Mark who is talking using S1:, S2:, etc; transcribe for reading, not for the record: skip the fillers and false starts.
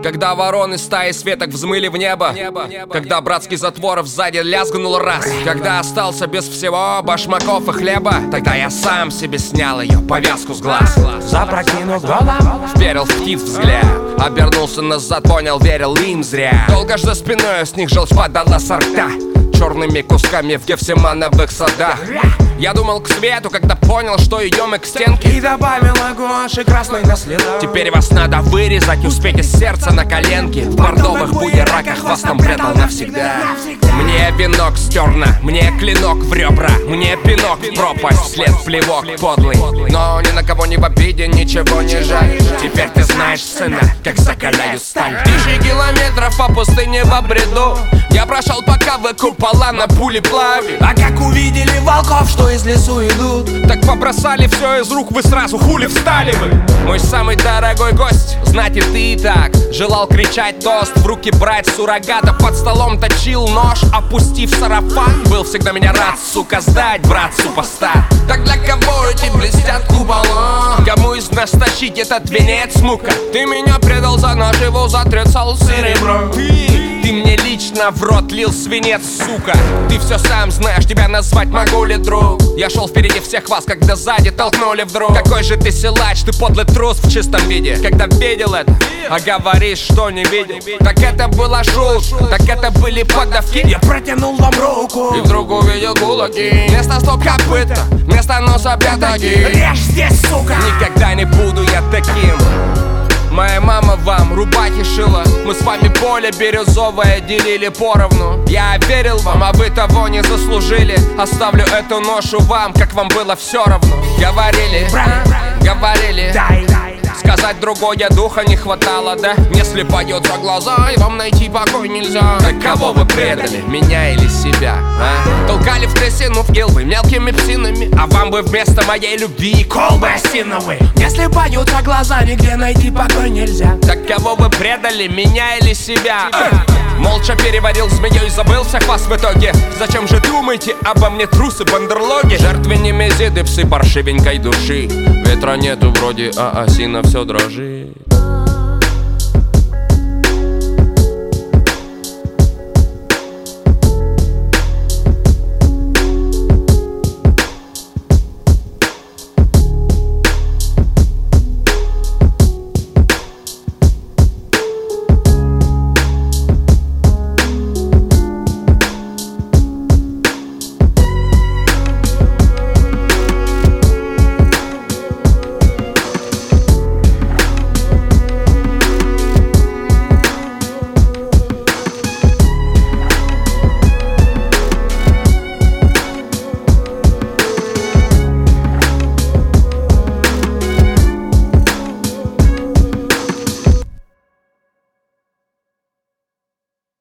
S1: Когда вороны стаи светок взмыли в небо, когда братский затвор сзади лязгнул раз, когда остался без всего башмаков и хлеба, тогда я сам себе снял ее повязку с глаз.
S2: Запрокинув голову,
S1: вперил в птиц взгляд, обернулся назад, понял, верил им зря. Долго ж за спиной с них желчь падала со рта черными кусками в Гефсимановых садах. Я думал к свету, когда понял, что идем мы к стенке,
S2: и добавил гуаши красной на следах.
S1: Теперь вас надо вырезать, успеть из сердца на коленки. В бордовых будераках вас там прятал навсегда. Мне венок стерно, мне клинок в ребра, мне пинок в пропасть, вслед плевок подлый. Но ни на кого не в обиде, ничего не жаль. Теперь ты знаешь, сына, как закаляю сталь. Тысячи километров по пустыне в обреду я прошел, пока вы купола на пулеплаве.
S2: А как увидели волков, что из лесу идут,
S1: так побросали все из рук, вы сразу хули встали вы. Мой самый дорогой гость, знать и ты и так желал кричать тост, в руки брать суррогата, под столом точил нож, опустив сарафан. Был всегда меня рад, сука, сдать, брат, супостат. Так для кого эти блестят купола? Кому из нас тащить этот венец, мука? Ты меня предал за наживу, затрясал серебро. Ты мне лично в рот лил свинец, сука. Ты все сам знаешь, тебя назвать могу ли, друг? Я шел впереди всех вас, когда сзади толкнули вдруг. Какой же ты силач, ты подлый трус в чистом виде. Когда видел это, а говоришь, что не видел. Так это была шутка, так это были поддавки.
S2: Я протянул вам руку
S1: и вдруг увидел кулаки. Вместо стоп копыта, вместо носа пятаки.
S2: Режь здесь, сука.
S1: Никогда не буду я таким. Моя мама вам рубахи шила, мы с вами поле бирюзовое делили поровну. Я верил вам, а вы того не заслужили. Оставлю эту ношу вам, как вам было все равно. Говорили, говорили, сказать другое духа не хватало, да? Если поет за глаза, и вам найти покой нельзя. Так кого вы предали, меня или себя, а? Толкали в трясину в илвы мелкими псинами, а вам бы вместо моей любви колбы осиновые.
S2: Если поют за глаза, нигде найти покой нельзя.
S1: Так кого вы предали, меня или себя? Молча переварил змею и забыл всех вас в итоге. Зачем же думаете обо мне, трусы, бандерлоги? Жертвы немезиды, псы паршивенькой души. Ветра нету вроде, а осина все дрожит.